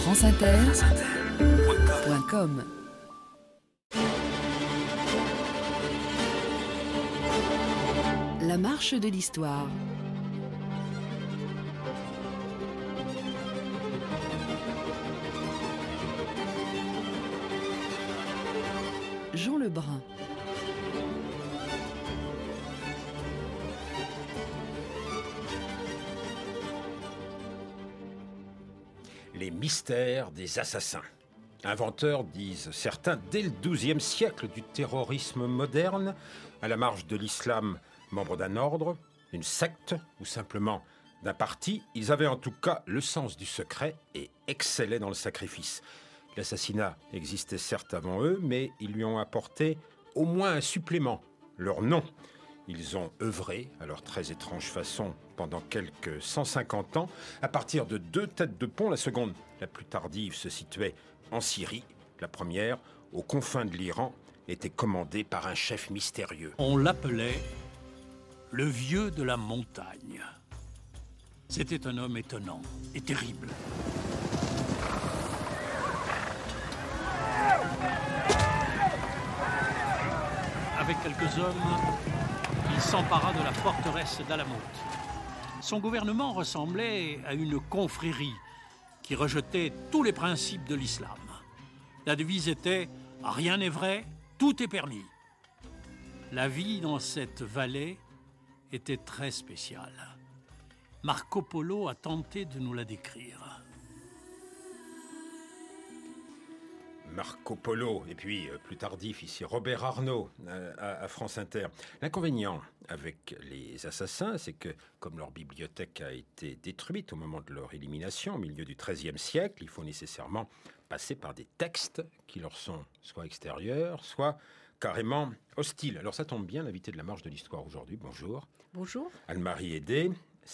franceinter.com. La marche de l'histoire. Jean Lebrun. Les mystères des assassins. Inventeurs, disent certains, dès le XIIe siècle du terrorisme moderne, à la marge de l'islam, membre d'un ordre, d'une secte ou simplement d'un parti, ils avaient en tout cas le sens du secret et excellaient dans le sacrifice. L'assassinat existait certes avant eux, mais ils lui ont apporté au moins un supplément, leur nom. Ils ont œuvré, à leur très étrange façon, pendant quelques 150 ans, à partir de 2 têtes de pont. La seconde, la plus tardive, se situait en Syrie. La première, aux confins de l'Iran, était commandée par un chef mystérieux. On l'appelait le vieux de la montagne. C'était un homme étonnant et terrible. Avec quelques hommes, il s'empara de la forteresse d'Alamout. Son gouvernement ressemblait à une confrérie qui rejetait tous les principes de l'islam. La devise était « Rien n'est vrai, tout est permis ». La vie dans cette vallée était très spéciale. Marco Polo a tenté de nous la décrire. Marco Polo, et puis plus tardif ici, Robert Arnault à France Inter. L'inconvénient avec les assassins, c'est que comme leur bibliothèque a été détruite au moment de leur élimination, au milieu du XIIIe siècle, il faut nécessairement passer par des textes qui leur sont soit extérieurs, soit carrément hostiles. Alors ça tombe bien, l'invité de la marche de l'histoire aujourd'hui, bonjour. Bonjour. Anne-Marie Hédé,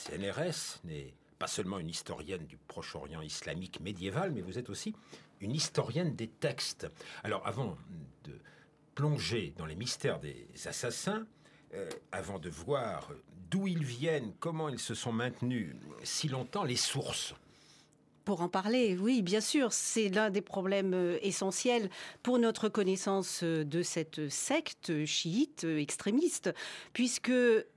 CNRS, n'est pas seulement une historienne du Proche-Orient islamique médiéval, mais vous êtes aussi une historienne des textes. Alors, avant de plonger dans les mystères des assassins, avant de voir d'où ils viennent, comment ils se sont maintenus si longtemps, les sources. Pour en parler, oui, bien sûr, c'est l'un des problèmes essentiels pour notre connaissance de cette secte chiite extrémiste, puisque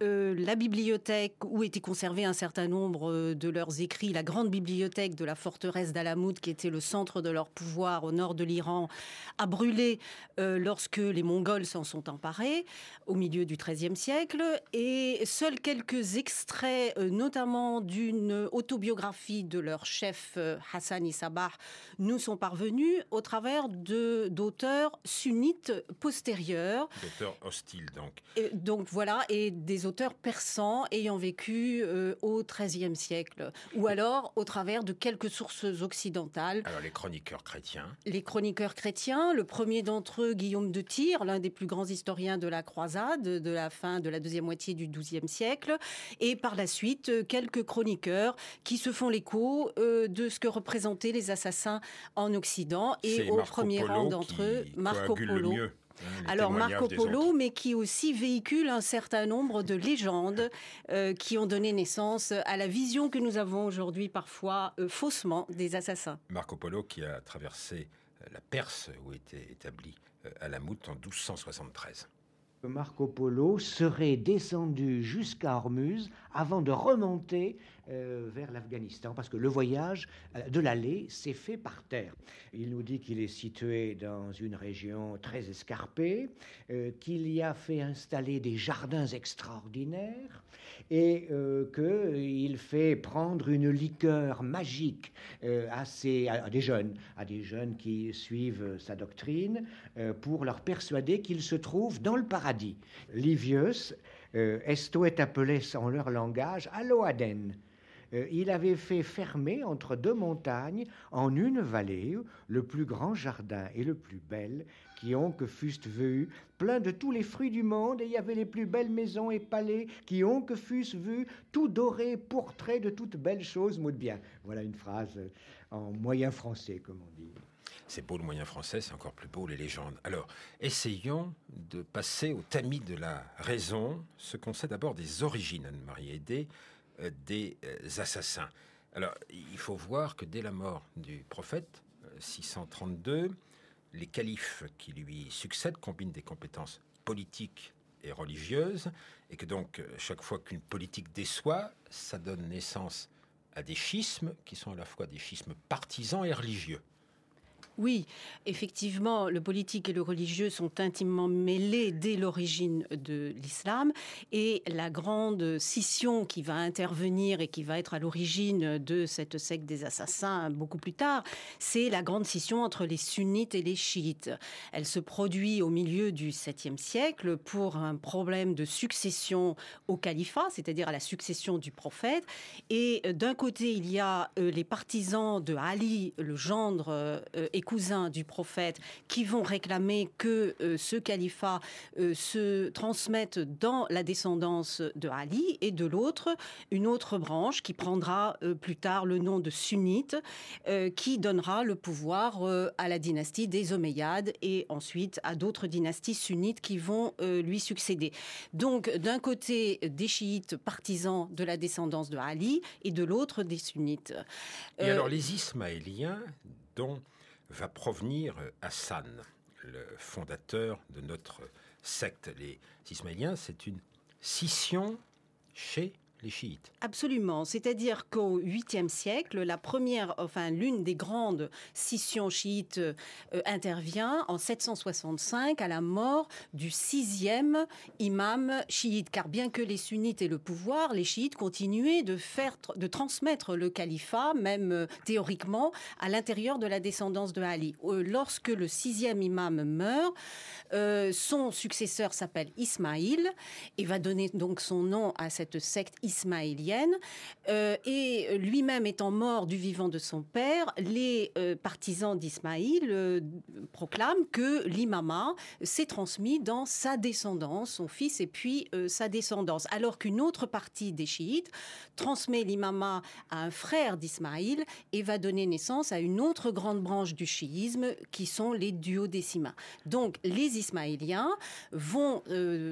la bibliothèque où étaient conservés un certain nombre de leurs écrits, la grande bibliothèque de la forteresse d'Alamout, qui était le centre de leur pouvoir au nord de l'Iran, a brûlé lorsque les Mongols s'en sont emparés au milieu du XIIIe siècle, et seuls quelques extraits, notamment d'une autobiographie de leur chef Hassan Issabah, nous sont parvenus au travers d'auteurs sunnites postérieurs. D'auteurs hostiles, donc. Donc voilà, et des auteurs persans ayant vécu au XIIIe siècle, ou alors au travers de quelques sources occidentales. Alors les chroniqueurs chrétiens. Les chroniqueurs chrétiens, le premier d'entre eux, Guillaume de Tyr, l'un des plus grands historiens de la croisade, de la fin de la deuxième moitié du XIIe siècle, et par la suite, quelques chroniqueurs qui se font l'écho de ce que représentaient les assassins en Occident, et c'est au Marco premier Polo rang d'entre eux, Marco Polo. Alors Marco Polo, mais qui aussi véhicule un certain nombre de légendes qui ont donné naissance à la vision que nous avons aujourd'hui parfois faussement des assassins. Marco Polo qui a traversé la Perse où était établi Alamout en 1273. Marco Polo serait descendu jusqu'à Ormuz avant de remonter vers l'Afghanistan, parce que le voyage de l'aller s'est fait par terre. Il nous dit qu'il est situé dans une région très escarpée, qu'il y a fait installer des jardins extraordinaires et qu'il fait prendre une liqueur magique à des jeunes qui suivent sa doctrine pour leur persuader qu'ils se trouvent dans le paradis. Livius, esto est appelé en leur langage Aloaden. Il avait fait fermer entre 2 montagnes, en une vallée, le plus grand jardin et le plus bel, qui ont que fussent vus, plein de tous les fruits du monde, et il y avait les plus belles maisons et palais, qui ont que fussent vus, tout doré, pourtrait de toutes belles choses, mot de bien. Voilà une phrase en moyen français, comme on dit. C'est beau le moyen français, c'est encore plus beau les légendes. Alors, essayons de passer au tamis de la raison, ce qu'on sait d'abord des origines, Anne-Marie Hédé, des assassins. Alors, il faut voir que dès la mort du prophète, 632, les califes qui lui succèdent combinent des compétences politiques et religieuses, et que donc, chaque fois qu'une politique déçoit, ça donne naissance à des schismes qui sont à la fois des schismes partisans et religieux. Oui, effectivement, le politique et le religieux sont intimement mêlés dès l'origine de l'islam, et la grande scission qui va intervenir et qui va être à l'origine de cette secte des assassins beaucoup plus tard, c'est la grande scission entre les sunnites et les chiites. Elle se produit au milieu du 7e siècle pour un problème de succession au califat, c'est-à-dire à la succession du prophète, et d'un côté il y a les partisans de Ali, le gendre et cousins du prophète, qui vont réclamer que ce califat se transmette dans la descendance de Ali, et de l'autre, une autre branche qui prendra plus tard le nom de sunnite, qui donnera le pouvoir à la dynastie des Omeyyades et ensuite à d'autres dynasties sunnites qui vont lui succéder. Donc, d'un côté, des chiites partisans de la descendance de Ali, et de l'autre, des sunnites. Et alors, les ismaéliens, dont va provenir Hassan, le fondateur de notre secte. Les ismaéliens, c'est une scission chez les chiites. Absolument. C'est-à-dire qu'au 8e siècle, l'une des grandes scissions chiites intervient en 765 à la mort du 6e imam chiite. Car bien que les sunnites aient le pouvoir, les chiites continuaient de transmettre le califat, même théoriquement, à l'intérieur de la descendance de Ali. Lorsque le 6e imam meurt, son successeur s'appelle Ismaïl et va donner donc son nom à cette secte ismaélienne, et lui-même étant mort du vivant de son père, les partisans d'Ismaïl proclament que l'imama s'est transmis dans sa descendance, son fils et puis sa descendance, alors qu'une autre partie des chiites transmet l'imama à un frère d'Ismaïl et va donner naissance à une autre grande branche du chiisme qui sont les duodécimains. Donc les ismaéliens vont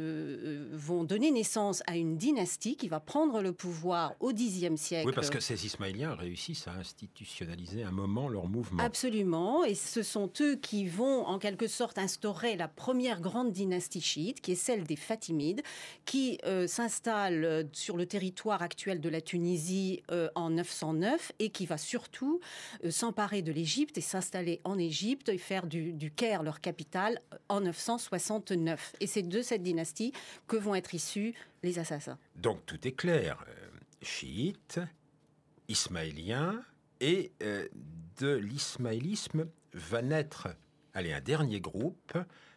donner naissance à une dynastie qui va prendre le pouvoir au Xe siècle. Oui, parce que ces Ismaéliens réussissent à institutionnaliser un moment leur mouvement. Absolument, et ce sont eux qui vont en quelque sorte instaurer la première grande dynastie chiite, qui est celle des Fatimides, qui s'installe sur le territoire actuel de la Tunisie en 909 et qui va surtout s'emparer de l'Égypte et s'installer en Égypte et faire du Caire leur capitale en 969. Et c'est de cette dynastie que vont être issus les assassins. Donc tout est clair. Chiites, ismaéliens, et de l'ismaélisme va naître un dernier groupe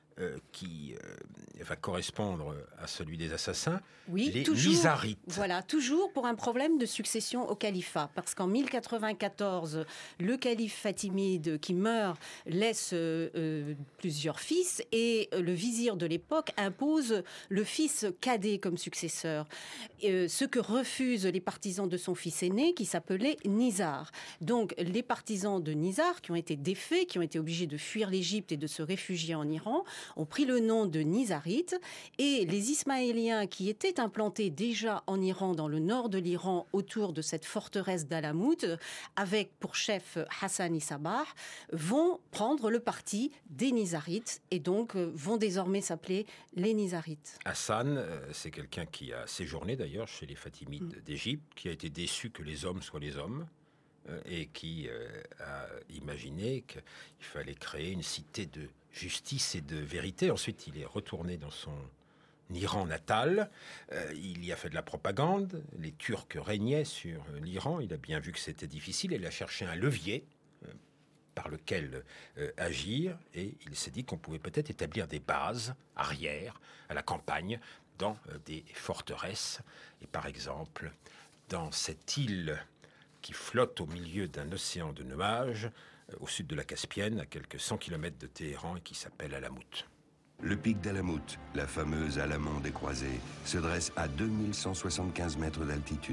qui va correspondre à celui des assassins, oui, les toujours, Nizarites. Voilà, toujours pour un problème de succession au califat. Parce qu'en 1094, le calife fatimide qui meurt laisse plusieurs fils, et le vizir de l'époque impose le fils cadet comme successeur. Ce que refusent les partisans de son fils aîné, qui s'appelait Nizar. Donc les partisans de Nizar, qui ont été défaits, qui ont été obligés de fuir l'Égypte et de se réfugier en Iran, ont pris le nom de Nizarites, et les Ismaéliens qui étaient implantés déjà en Iran, dans le nord de l'Iran, autour de cette forteresse d'Alamout, avec pour chef Hassan Sabah, vont prendre le parti des Nizarites et donc vont désormais s'appeler les Nizarites. Hassan, c'est quelqu'un qui a séjourné d'ailleurs chez les Fatimides d'Égypte, qui a été déçu que les hommes soient les hommes, et qui a imaginé qu'il fallait créer une cité de justice et de vérité. Ensuite, il est retourné dans son Iran natal. Il y a fait de la propagande. Les Turcs régnaient sur l'Iran. Il a bien vu que c'était difficile. Il a cherché un levier par lequel agir. Et il s'est dit qu'on pouvait peut-être établir des bases arrière à la campagne dans des forteresses. Et par exemple, dans cette île qui flotte au milieu d'un océan de nuages, au sud de la Caspienne, à quelques 100 km de Téhéran, et qui s'appelle Alamout. Le pic d'Alamout, la fameuse Alamand des croisés, se dresse à 2175 mètres d'altitude.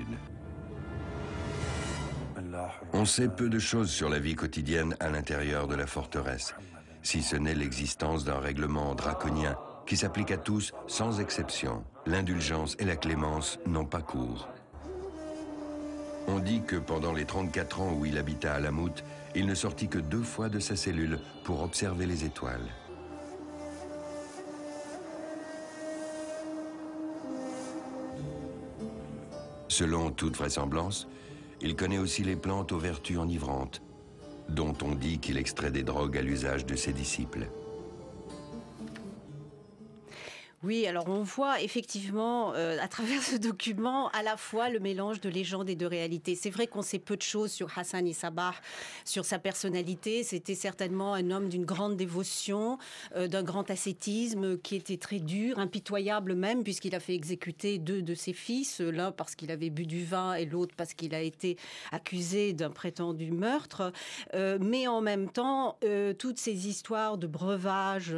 On sait peu de choses sur la vie quotidienne à l'intérieur de la forteresse, si ce n'est l'existence d'un règlement draconien qui s'applique à tous sans exception. L'indulgence et la clémence n'ont pas cours. On dit que pendant les 34 ans où il habita à Alamout, il ne sortit que 2 fois de sa cellule pour observer les étoiles. Selon toute vraisemblance, il connaît aussi les plantes aux vertus enivrantes, dont on dit qu'il extrait des drogues à l'usage de ses disciples. Oui, alors on voit effectivement à travers ce document à la fois le mélange de légende et de réalité. C'est vrai qu'on sait peu de choses sur Hassan Sabah, sur sa personnalité. C'était certainement un homme d'une grande dévotion, d'un grand ascétisme qui était très dur, impitoyable même, puisqu'il a fait exécuter 2 de ses fils, l'un parce qu'il avait bu du vin et l'autre parce qu'il a été accusé d'un prétendu meurtre. Mais en même temps, toutes ces histoires de breuvage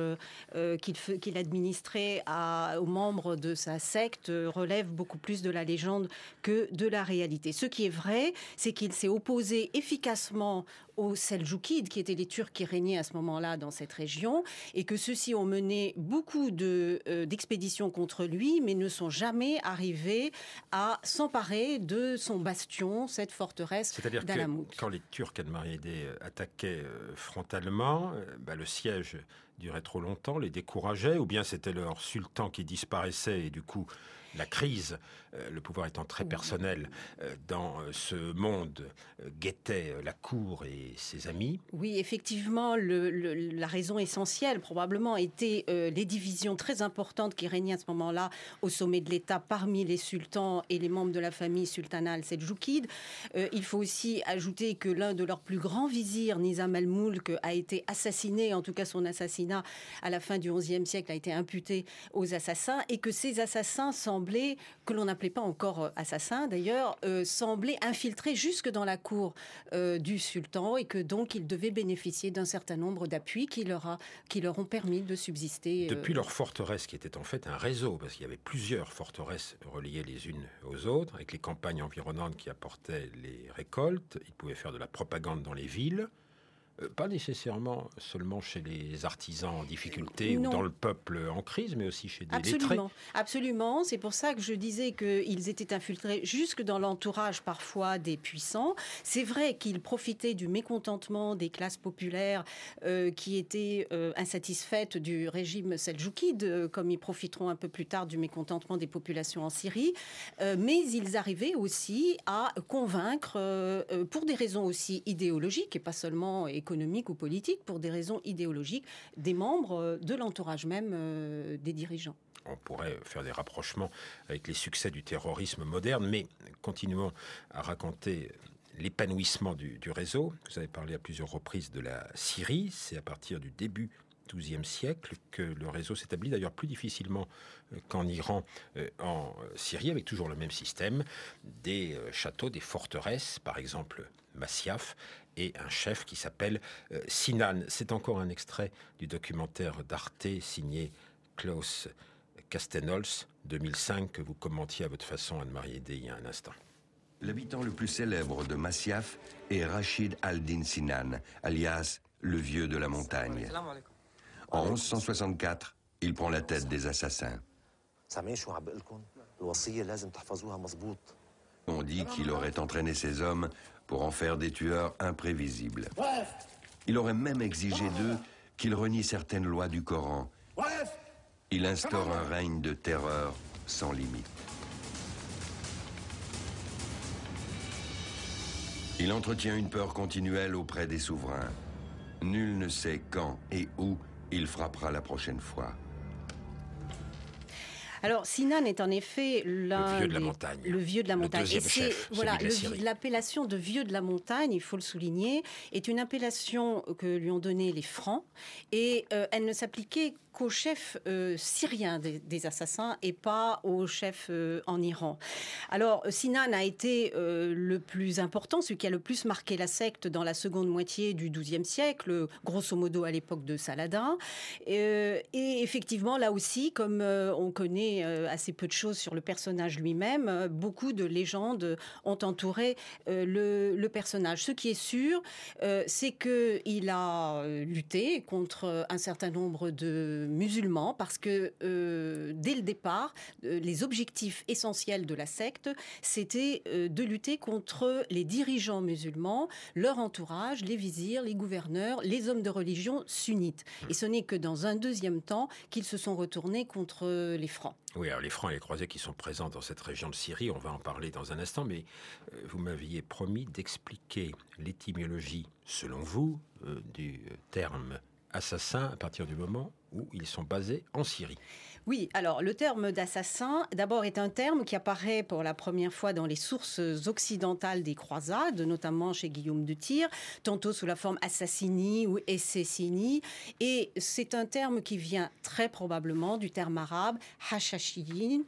qu'il administrait aux membres de sa secte relève beaucoup plus de la légende que de la réalité. Ce qui est vrai, c'est qu'il s'est opposé efficacement aux Seljoukides, qui étaient les Turcs qui régnaient à ce moment-là dans cette région, et que ceux-ci ont mené beaucoup d'expéditions contre lui, mais ne sont jamais arrivés à s'emparer de son bastion, cette forteresse d'Alamout. C'est-à-dire que quand les Turcs Admariédé attaquaient frontalement, le siège durait trop longtemps, les décourageait, ou bien c'était leur sultan qui disparaissait et du coup la crise, le pouvoir étant très personnel dans ce monde, guettait la cour et ses amis. Oui, effectivement, la raison essentielle probablement était les divisions très importantes qui régnaient à ce moment-là au sommet de l'État parmi les sultans et les membres de la famille sultanale seldjoukide. Il faut aussi ajouter que l'un de leurs plus grands vizirs, Nizam el-Moulk, a été assassiné, en tout cas son assassinat à la fin du XIe siècle a été imputé aux assassins, et que ces assassins que l'on n'appelait pas encore assassins d'ailleurs, semblaient infiltrés jusque dans la cour du sultan, et que donc ils devaient bénéficier d'un certain nombre d'appuis qui leur ont permis de subsister. Depuis leur forteresse, qui était en fait un réseau, parce qu'il y avait plusieurs forteresses reliées les unes aux autres, avec les campagnes environnantes qui apportaient les récoltes, ils pouvaient faire de la propagande dans les villes. Pas nécessairement seulement chez les artisans en difficulté ou dans le peuple en crise, mais aussi chez des lettrés. Absolument. C'est pour ça que je disais qu'ils étaient infiltrés jusque dans l'entourage parfois des puissants. C'est vrai qu'ils profitaient du mécontentement des classes populaires qui étaient insatisfaites du régime seldjoukide, comme ils profiteront un peu plus tard du mécontentement des populations en Syrie. Mais ils arrivaient aussi à convaincre, pour des raisons aussi idéologiques et pas seulement économiques ou politiques, pour des raisons idéologiques, des membres de l'entourage même des dirigeants. On pourrait faire des rapprochements avec les succès du terrorisme moderne, mais continuons à raconter l'épanouissement du réseau. Vous avez parlé à plusieurs reprises de la Syrie. C'est à partir du début XIIe siècle que le réseau s'établit, d'ailleurs plus difficilement qu'en Iran, en Syrie, avec toujours le même système, des châteaux, des forteresses, par exemple Masyaf, et un chef qui s'appelle Sinan. C'est encore un extrait du documentaire d'Arte signé Klaus Castenholz, 2005, que vous commentiez à votre façon, Anne-Marie Aidé, il y a un instant. L'habitant le plus célèbre de Masyaf est Rachid al-Din Sinan, alias le vieux de la montagne. En 1164, il prend la tête des assassins. On dit qu'il aurait entraîné ses hommes pour en faire des tueurs imprévisibles. Il aurait même exigé d'eux qu'ils renient certaines lois du Coran. Il instaure un règne de terreur sans limite. Il entretient une peur continuelle auprès des souverains. Nul ne sait quand et où il frappera la prochaine fois. Alors, Sinan est en effet le vieux de la montagne. Le vieux de la montagne. Deuxième chef, voilà, celui de la Syrie. L'appellation de vieux de la montagne, il faut le souligner, est une appellation que lui ont donnée les Francs, et elle ne s'appliquait qu'aux chefs syriens des assassins et pas aux chefs en Iran. Alors, Sinan a été le plus important, celui qui a le plus marqué la secte dans la seconde moitié du XIIe siècle, grosso modo à l'époque de Saladin. Et effectivement, là aussi, comme on connaît connaît assez peu de choses sur le personnage lui-même. Beaucoup de légendes ont entouré le personnage. Ce qui est sûr, c'est qu'il a lutté contre un certain nombre de musulmans parce que dès le départ, les objectifs essentiels de la secte, c'était de lutter contre les dirigeants musulmans, leur entourage, les vizirs, les gouverneurs, les hommes de religion sunnites. Et ce n'est que dans un deuxième temps qu'ils se sont retournés contre les Francs. Oui, alors les Francs et les Croisés qui sont présents dans cette région de Syrie, on va en parler dans un instant, mais vous m'aviez promis d'expliquer l'étymologie, selon vous, du terme assassin à partir du moment où ils sont basés en Syrie. Oui, alors le terme d'assassin, d'abord, est un terme qui apparaît pour la première fois dans les sources occidentales des croisades, notamment chez Guillaume de Tyr, tantôt sous la forme assassini ou essessini. Et c'est un terme qui vient très probablement du terme arabe hashishiyin,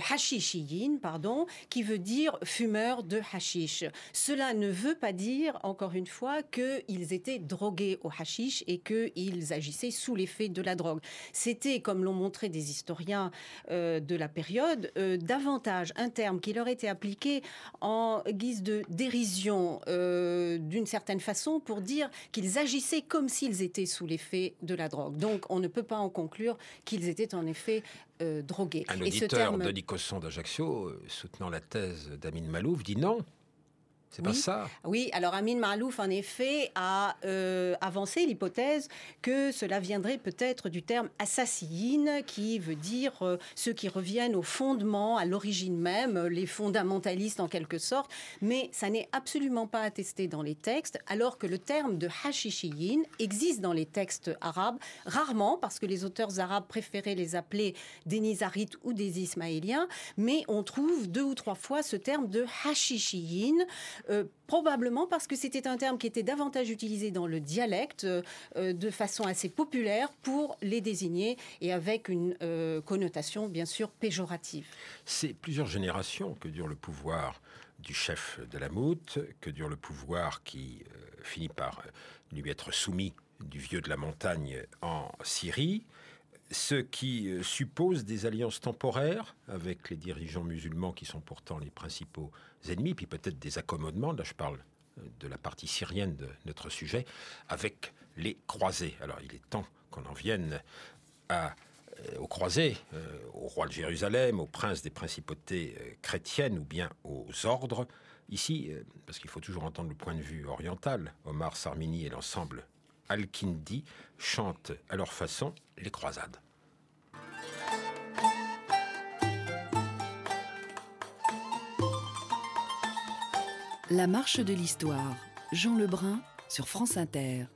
qui veut dire fumeur de hashish. Cela ne veut pas dire, encore une fois, qu'ils étaient drogués au hashish et qu'ils agissaient sous l'effet de la drogue. C'était, comme l'ont montré des historiens de la période, davantage un terme qui leur était appliqué en guise de dérision d'une certaine façon pour dire qu'ils agissaient comme s'ils étaient sous l'effet de la drogue. Donc on ne peut pas en conclure qu'ils étaient en effet drogués. Un auditeur de Nicosson d'Ajaccio, soutenant la thèse d'Amin Malouf, dit non. C'est pas ça. Oui, alors Amin Malouf, en effet, a avancé l'hypothèse que cela viendrait peut-être du terme assassine, qui veut dire ceux qui reviennent au fondement, à l'origine même, les fondamentalistes en quelque sorte, mais ça n'est absolument pas attesté dans les textes, alors que le terme de hashishiyin existe dans les textes arabes, rarement, parce que les auteurs arabes préféraient les appeler des Nizarites ou des Ismaéliens, mais on trouve 2 ou 3 fois ce terme de hashishiyin, probablement parce que c'était un terme qui était davantage utilisé dans le dialecte de façon assez populaire pour les désigner et avec une connotation bien sûr péjorative. C'est plusieurs générations que dure le pouvoir du chef de la Moute, que dure le pouvoir qui finit par lui être soumis du vieux de la montagne en Syrie. Ce qui suppose des alliances temporaires avec les dirigeants musulmans qui sont pourtant les principaux ennemis, puis peut-être des accommodements, là je parle de la partie syrienne de notre sujet, avec les croisés. Alors il est temps qu'on en vienne aux croisés, au roi de Jérusalem, aux princes des principautés chrétiennes ou bien aux ordres. Ici, parce qu'il faut toujours entendre le point de vue oriental, Omar Sarmini et l'ensemble Al-Kindi chantent à leur façon les croisades. La marche de l'histoire. Jean Lebrun sur France Inter.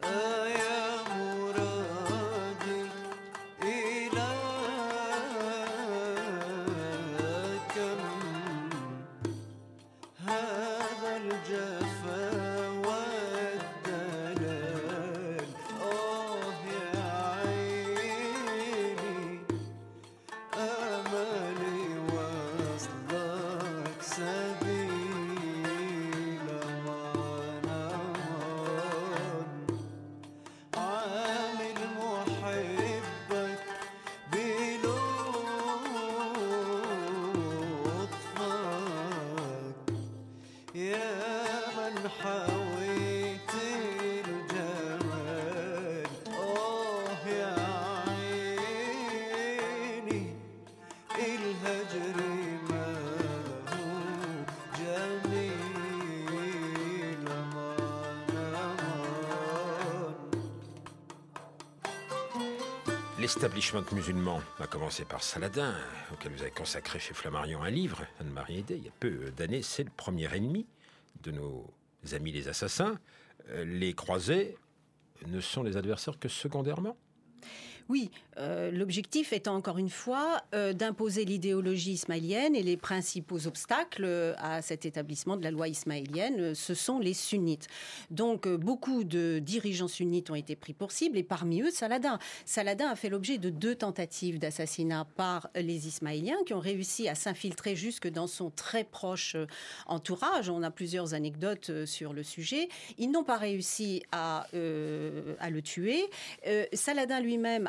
L'establishment musulman a commencé par Saladin, auquel vous avez consacré chez Flammarion un livre, Anne-Marie Hédé, il y a peu d'années. C'est le premier ennemi de nos amis les assassins. Les croisés ne sont les adversaires que secondairement. Oui, l'objectif étant encore une fois d'imposer l'idéologie ismaélienne et les principaux obstacles à cet établissement de la loi ismaélienne, ce sont les sunnites. Donc beaucoup de dirigeants sunnites ont été pris pour cible et parmi eux Saladin. Saladin a fait l'objet de 2 tentatives d'assassinat par les Ismaéliens qui ont réussi à s'infiltrer jusque dans son très proche entourage. On a plusieurs anecdotes sur le sujet. Ils n'ont pas réussi à le tuer. Saladin lui-même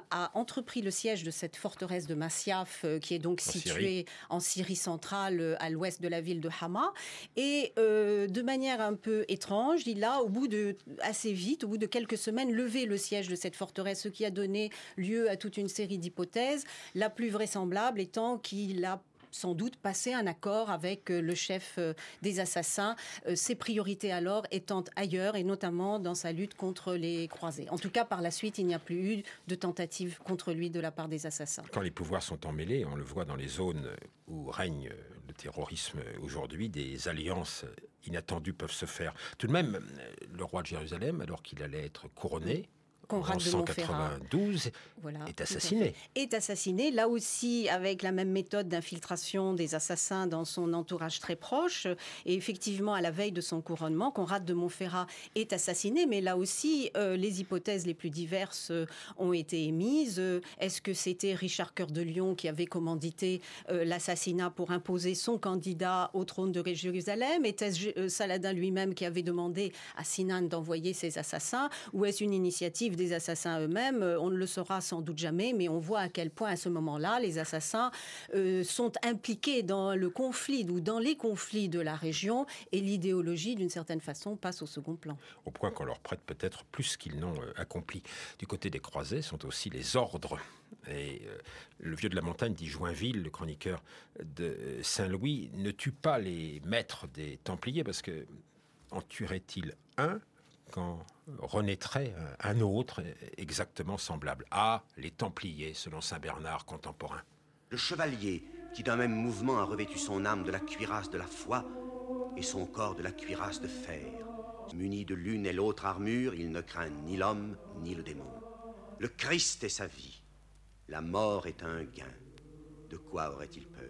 a entrepris le siège de cette forteresse de Masyaf, qui est donc située en Syrie centrale, à l'ouest de la ville de Hama. Et de manière un peu étrange, il a, assez vite, au bout de quelques semaines, levé le siège de cette forteresse, ce qui a donné lieu à toute une série d'hypothèses, la plus vraisemblable étant qu'il a sans doute passé un accord avec le chef des assassins, ses priorités alors étant ailleurs, et notamment dans sa lutte contre les croisés. En tout cas, par la suite, il n'y a plus eu de tentative contre lui de la part des assassins. Quand les pouvoirs sont emmêlés, on le voit dans les zones où règne le terrorisme aujourd'hui, des alliances inattendues peuvent se faire. Tout de même, le roi de Jérusalem, alors qu'il allait être couronné, Conrad de Montferrat, 192, est assassiné. Est assassiné, là aussi avec la même méthode d'infiltration des assassins dans son entourage très proche. Et effectivement, à la veille de son couronnement, Conrad de Montferrat est assassiné, mais là aussi, les hypothèses les plus diverses ont été émises. Est-ce que c'était Richard Cœur de Lion qui avait commandité l'assassinat pour imposer son candidat au trône de Jérusalem? Était-ce Saladin lui-même qui avait demandé à Sinan d'envoyer ses assassins? Ou est-ce une initiative des assassins eux-mêmes? On ne le saura sans doute jamais, mais on voit à quel point à ce moment-là, les assassins sont impliqués dans le conflit ou dans les conflits de la région, et l'idéologie, d'une certaine façon, passe au second plan. Au point qu'on leur prête peut-être plus qu'ils n'ont accompli. Du côté des croisés sont aussi les ordres. Et le vieux de la montagne dit Joinville, le chroniqueur de Saint-Louis, ne tue pas les maîtres des Templiers, parce que en tuerait-il un quand renaîtrait un autre exactement semblable? Ah, les Templiers, selon saint Bernard contemporain. Le chevalier, qui d'un même mouvement a revêtu son âme de la cuirasse de la foi et son corps de la cuirasse de fer. Muni de l'une et l'autre armure, il ne craint ni l'homme ni le démon. Le Christ est sa vie. La mort est un gain. De quoi aurait-il peur?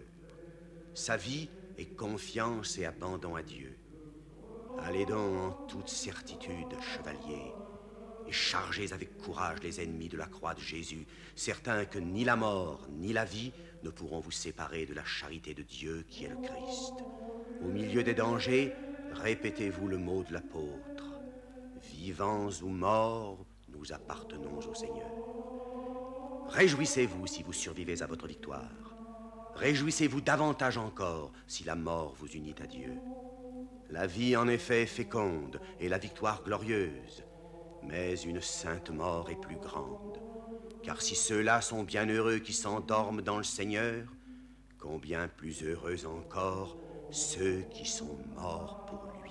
Sa vie est confiance et abandon à Dieu. Allez donc en toute certitude, chevaliers, et chargez avec courage les ennemis de la croix de Jésus, certains que ni la mort ni la vie ne pourront vous séparer de la charité de Dieu qui est le Christ. Au milieu des dangers, répétez-vous le mot de l'apôtre. Vivants ou morts, nous appartenons au Seigneur. Réjouissez-vous si vous survivez à votre victoire. Réjouissez-vous davantage encore si la mort vous unit à Dieu. La vie, en effet, est féconde et la victoire glorieuse, mais une sainte mort est plus grande. Car si ceux-là sont bien heureux qui s'endorment dans le Seigneur, combien plus heureux encore ceux qui sont morts pour lui.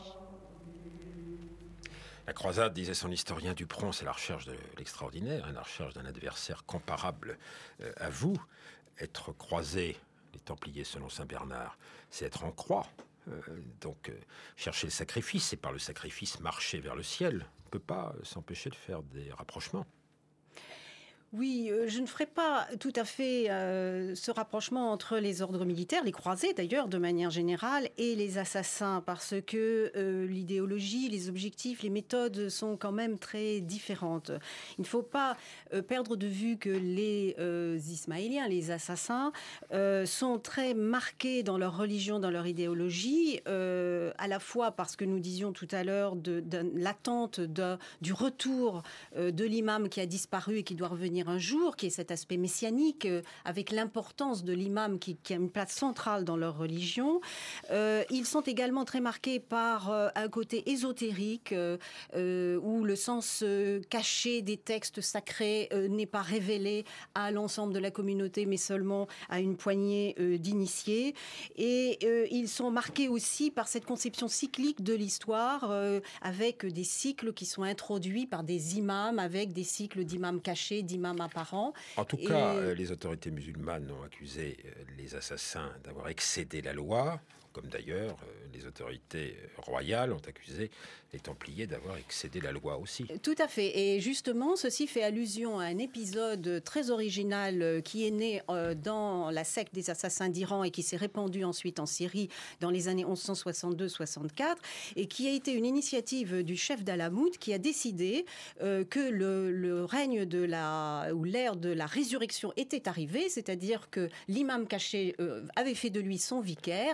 La croisade, disait son historien Dupron, c'est la recherche de l'extraordinaire, la recherche d'un adversaire comparable à vous. Être croisé, les Templiers selon saint Bernard, c'est être en croix. Donc chercher le sacrifice, et par le sacrifice marcher vers le ciel. On ne peut pas s'empêcher de faire des rapprochements. Oui, je ne ferai pas tout à fait ce rapprochement entre les ordres militaires, les croisés d'ailleurs de manière générale, et les assassins, parce que l'idéologie, les objectifs, les méthodes sont quand même très différentes. Il ne faut pas perdre de vue que les Ismaéliens, les assassins, sont très marqués dans leur religion, dans leur idéologie, à la fois parce que nous disions tout à l'heure de l'attente du retour de l'imam qui a disparu et qui doit revenir un jour, qui est cet aspect messianique, avec l'importance de l'imam qui a une place centrale dans leur religion. Ils sont également très marqués par un côté ésotérique, où le sens caché des textes sacrés n'est pas révélé à l'ensemble de la communauté, mais seulement à une poignée d'initiés. Et ils sont marqués aussi par cette conception cyclique de l'histoire, avec des cycles qui sont introduits par des imams, avec des cycles d'imams cachés, d'imams apparents. En tout cas, les autorités musulmanes ont accusé les assassins d'avoir excédé la loi, comme d'ailleurs les autorités royales ont accusé les Templiers d'avoir excédé la loi aussi. Tout à fait. Et justement, ceci fait allusion à un épisode très original qui est né dans la secte des assassins d'Iran et qui s'est répandu ensuite en Syrie dans les années 1162-64, et qui a été une initiative du chef d'Alamout qui a décidé que le règne ou l'ère de la résurrection était arrivé, c'est-à-dire que l'imam caché avait fait de lui son vicaire et annonçait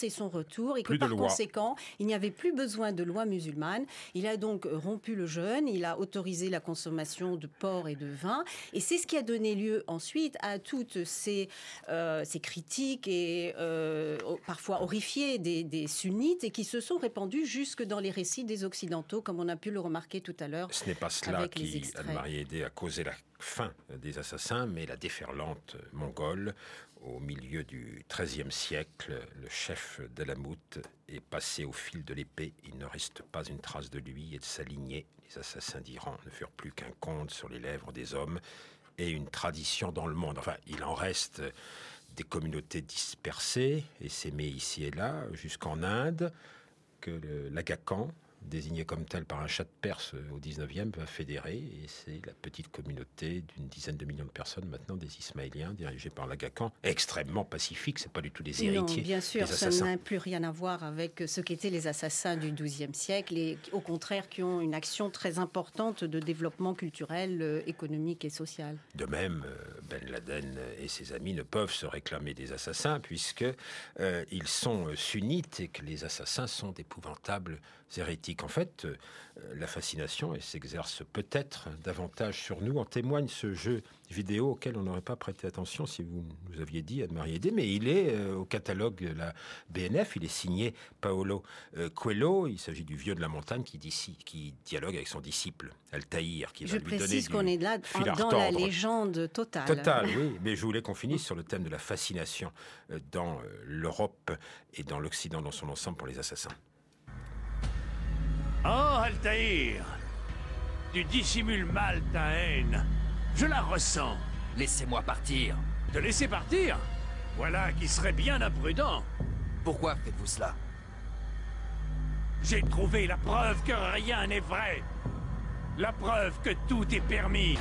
annoncer son retour et que Plus de par loi. conséquent, il n'y avait plus besoin de loi musulmane. Il a donc rompu le jeûne, il a autorisé la consommation de porc et de vin. Et c'est ce qui a donné lieu ensuite à toutes ces critiques et parfois horrifiées des sunnites et qui se sont répandues jusque dans les récits des Occidentaux, comme on a pu le remarquer tout à l'heure. Ce n'est pas cela avec les qui, extraits. Anne-Marie Hédé, a causé la fin des assassins, mais la déferlante mongole. Au milieu du XIIIe siècle, le chef d'Alamout est passé au fil de l'épée. Il ne reste pas une trace de lui et de sa lignée. Les assassins d'Iran ne furent plus qu'un conte sur les lèvres des hommes et une tradition dans le monde. Enfin, il en reste des communautés dispersées, essaimées ici et là, jusqu'en Inde, que l'Aga Khan, désigné comme tel par un Shah de Perse au 19e, va fédérer. Et c'est la petite communauté d'une dizaine de millions de personnes maintenant, des Ismaéliens, dirigés par l'Aga Khan, extrêmement pacifique. C'est pas du tout des héritiers. Non, bien sûr, des ça assassins. n'a plus rien à voir avec ce qu'étaient les assassins du XIIe siècle et au contraire qui ont une action très importante de développement culturel, économique et social. De même, Ben Laden et ses amis ne peuvent se réclamer des assassins puisque ils sont sunnites et que les assassins sont d'épouvantables hérétiques. En fait, la fascination, elle s'exerce peut-être davantage sur nous. En témoigne ce jeu vidéo auquel on n'aurait pas prêté attention si vous nous aviez dit, Anne-Marie Hédé, mais il est au catalogue de la BNF, il est signé Paolo Coelho. Il s'agit du vieux de la montagne qui dialogue avec son disciple Altaïr, qui va lui donner précise qu'on est là fil à dans la retordre. légende totale. Total, oui, mais je voulais qu'on finisse sur le thème de la fascination dans l'Europe et dans l'Occident dans son ensemble pour les assassins. Oh, Altaïr, tu dissimules mal ta haine. Je la ressens. Laissez-moi partir. Te laisser partir? Voilà qui serait bien imprudent. Pourquoi faites-vous cela? J'ai trouvé la preuve que rien n'est vrai. La preuve que tout est permis.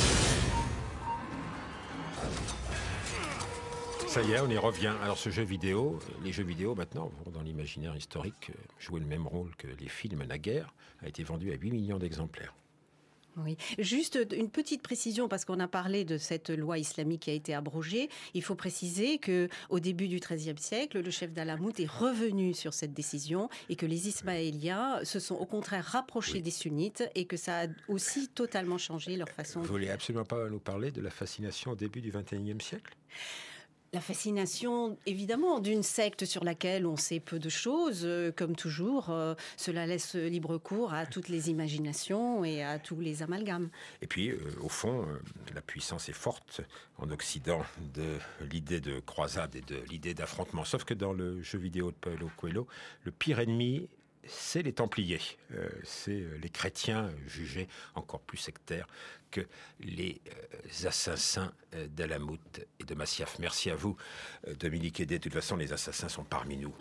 Ça y est, on y revient. Alors ce jeu vidéo, les jeux vidéo maintenant vont dans l'imaginaire historique jouer le même rôle que les films naguère, a été vendu à 8 millions d'exemplaires. Oui. Juste une petite précision, parce qu'on a parlé de cette loi islamique qui a été abrogée. Il faut préciser qu'au début du XIIIe siècle, le chef d'Alamout est revenu sur cette décision et que les Ismaéliens se sont au contraire rapprochés des sunnites et que ça a aussi totalement changé leur façon Vous voulez absolument pas nous parler de la fascination au début du XXIe siècle ? La fascination, évidemment, d'une secte sur laquelle on sait peu de choses, comme toujours, cela laisse libre cours à toutes les imaginations et à tous les amalgames. Et puis, au fond, la puissance est forte en Occident de l'idée de croisade et de l'idée d'affrontement. Sauf que dans le jeu vidéo de Paolo Coelho, le pire ennemi, c'est les Templiers. C'est les chrétiens jugés encore plus sectaires que les assassins d'Alamout et de Masyaf. Merci à vous, Dominique Hédé. De toute façon, les assassins sont parmi nous.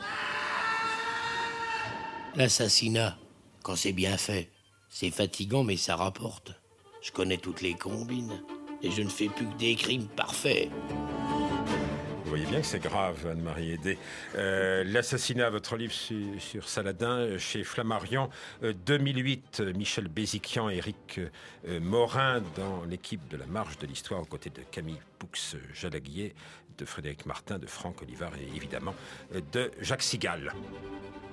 L'assassinat, quand c'est bien fait, c'est fatigant mais ça rapporte. Je connais toutes les combines et je ne fais plus que des crimes parfaits. Vous voyez bien que c'est grave, Anne-Marie Hédé. L'assassinat, votre livre sur Saladin, chez Flammarion, 2008, Michel Béziquian, Éric Morin, dans l'équipe de La Marche de l'Histoire, aux côtés de Camille Poux-Jalaguier, de Frédéric Martin, de Franck Olivard et évidemment de Jacques Sigal.